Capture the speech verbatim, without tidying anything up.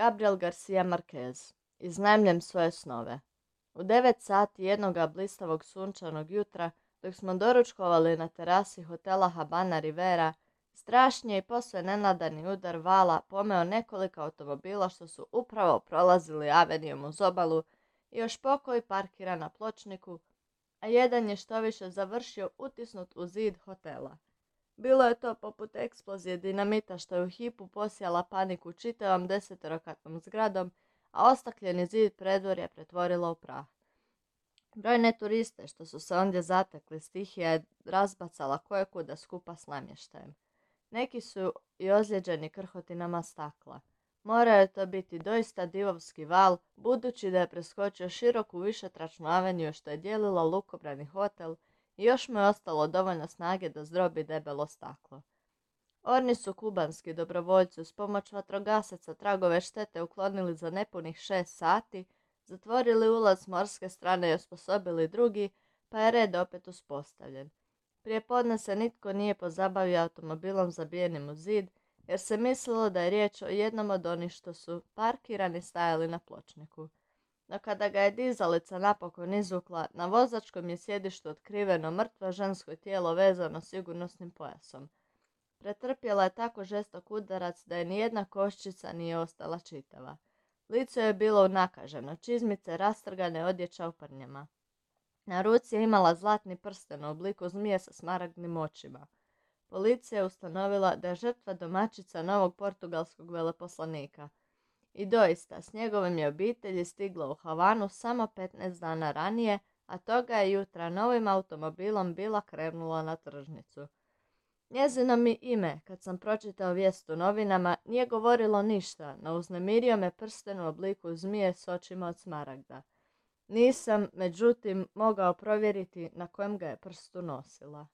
Gabriel Garcia Marquez. Iznajmljujem svoje snove. U devet sati jednoga blistavog sunčanog jutra, dok smo doručkovali na terasi hotela Habana Rivera, strašni je i posve nenadani udar vala pomeo nekoliko automobila što su upravo prolazili avenijom uz obalu i još pokoji parkira na pločniku, a jedan je štoviše završio utisnut u zid hotela. Bilo je to poput eksplozije dinamita što je u hipu posijala paniku čitavom deseterokatnom zgradom, a ostakljeni zid predvorja pretvorila u prah. Brojne turiste što su se ondje zatekli stihija je razbacala kojekuda skupa s namještajem. Neki su i ozlijeđeni krhotinama stakla. Morao je to biti doista divovski val, budući da je preskočio široku višetračnu aveniju što je dijelila lukobrani hotel i još mu je ostalo dovoljno snage da zdrobi debelo staklo. Orni su kubanski dobrovoljci uz pomoć vatrogasaca tragove štete uklonili za nepunih šest sati, zatvorili ulaz s morske strane i osposobili drugi, pa je red opet uspostavljen. Prije podne se nitko nije pozabavio automobilom zabijenim u zid, jer se mislilo da je riječ o jednom od onih što su parkirani stajali na pločniku. No kada ga je dizalica napokon izvukla, na vozačkom je sjedištu otkriveno mrtvo žensko tijelo vezano sigurnosnim pojasom. Pretrpjela je tako žestok udarac da je nijedna koščica nije ostala čitava. Lice je bilo unakaženo, čizmice rastrgane, odjeća u prnjama. Na ruci je imala zlatni prsten u obliku zmije sa smaragdnim očima. Policija je ustanovila da je žrtva domaćica novog portugalskog veleposlanika. I doista, s njegovim je obitelji stigla u Havanu samo petnaest dana ranije, a toga je jutra novim automobilom bila krenula na tržnicu. Njezino mi ime, kad sam pročitao vijest u novinama, nije govorilo ništa, no uznemirio me prsten u obliku zmije s očima od smaragda. Nisam, međutim, mogao provjeriti na kojem ga je prstu nosila.